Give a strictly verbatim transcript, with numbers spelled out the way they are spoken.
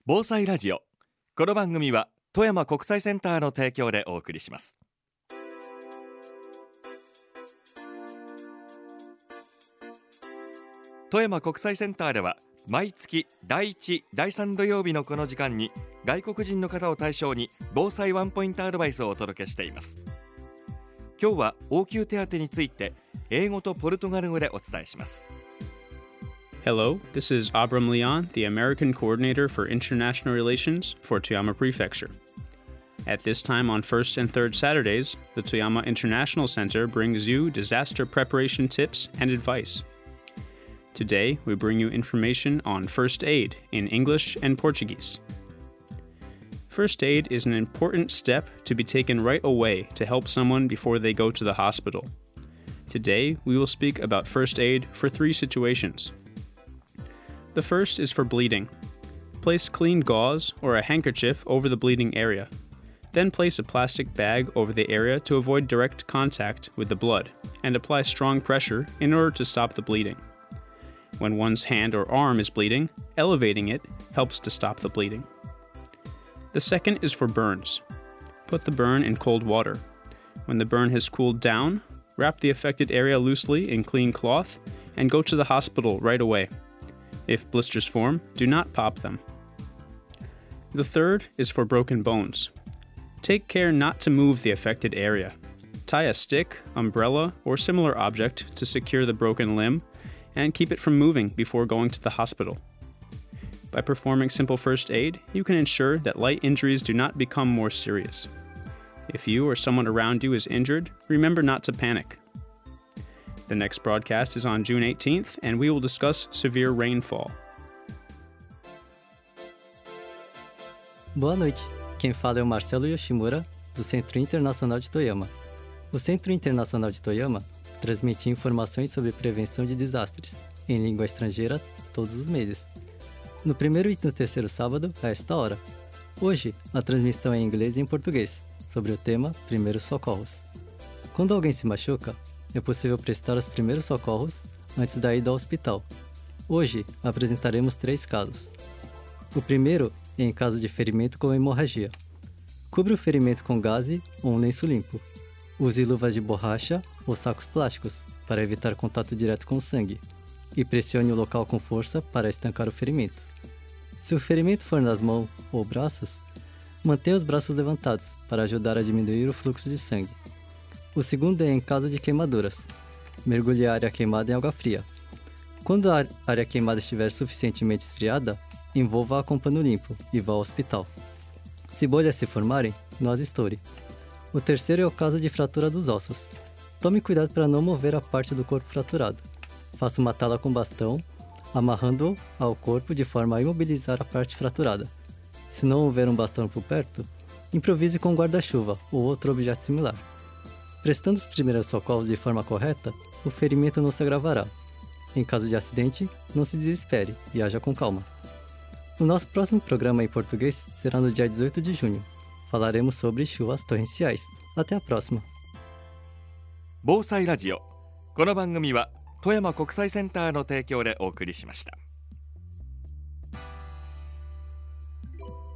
防災ラジオ。この番組は富山国際センターの提供でお送りします。富山国際センターでは毎月だいいち、だいさん土曜日のこの時間に外国人の方を対象に防災ワンポイントアドバイスをお届けしています。今日は応急手当について英語とポルトガル語でお伝えします。 Hello, this is Abram Leon, the American Coordinator for International Relations for Toyama Prefecture. At this time on first and third Saturdays, the Toyama International Center brings you disaster preparation tips and advice. Today, we bring you information on first aid in English and Portuguese. First aid is an important step to be taken right away to help someone before they go to the hospital. Today, we will speak about first aid for three situations.The first is for bleeding. Place clean gauze or a handkerchief over the bleeding area. Then place a plastic bag over the area to avoid direct contact with the blood, and apply strong pressure in order to stop the bleeding. When one's hand or arm is bleeding, elevating it helps to stop the bleeding. The second is for burns. Put the burn in cold water. When the burn has cooled down, wrap the affected area loosely in clean cloth and go to the hospital right away.If blisters form, do not pop them. The third is for broken bones. Take care not to move the affected area. Tie a stick, umbrella, or similar object to secure the broken limb and keep it from moving before going to the hospital. By performing simple first aid, you can ensure that light injuries do not become more serious. If you or someone around you is injured, remember not to panic.The next broadcast is on June eighteenth, and we will discuss severe rainfall. Boa noite. Quem fala é o Marcelo Yoshimura, do Centro Internacional de Toyama. O Centro Internacional de Toyama transmite informações sobre prevenção de desastres, em língua estrangeira, todos os meses. No primeiro e no terceiro sábado, a esta hora. Hoje, a transmissão é em inglês e em português, sobre o tema Primeiros Socorros. Quando alguém se machuca,é possível prestar os primeiros socorros antes da ida ao hospital. Hoje, apresentaremos três casos. O primeiro é em caso de ferimento com hemorragia. Cubra o ferimento com gaze ou um lenço limpo. Use luvas de borracha ou sacos plásticos para evitar contato direto com o sangue e pressione o local com força para estancar o ferimento. Se o ferimento for nas mãos ou braços, mantenha os braços levantados para ajudar a diminuir o fluxo de sangue.O segundo é em caso de queimaduras. Mergulhe a área queimada em água fria. Quando a área queimada estiver suficientemente esfriada, envolva-a com pano limpo e vá ao hospital. Se bolhas se formarem, não as estoure. O terceiro é o caso de fratura dos ossos. Tome cuidado para não mover a parte do corpo fraturado. Faça uma tala com bastão, amarrando-o ao corpo de forma a imobilizar a parte fraturada. Se não houver um bastão por perto, improvise com um guarda-chuva ou outro objeto similar.Prestando os primeiros socorros de forma correta, o ferimento não se agravará. Em caso de acidente, não se desespere e haja com calma. O nosso próximo programa em português será no dia dezoito de junho. Falaremos sobre chuvas torrenciais. Até a próxima. 防災ラジオ。この番組は富山国際センターの提供でお送りしました。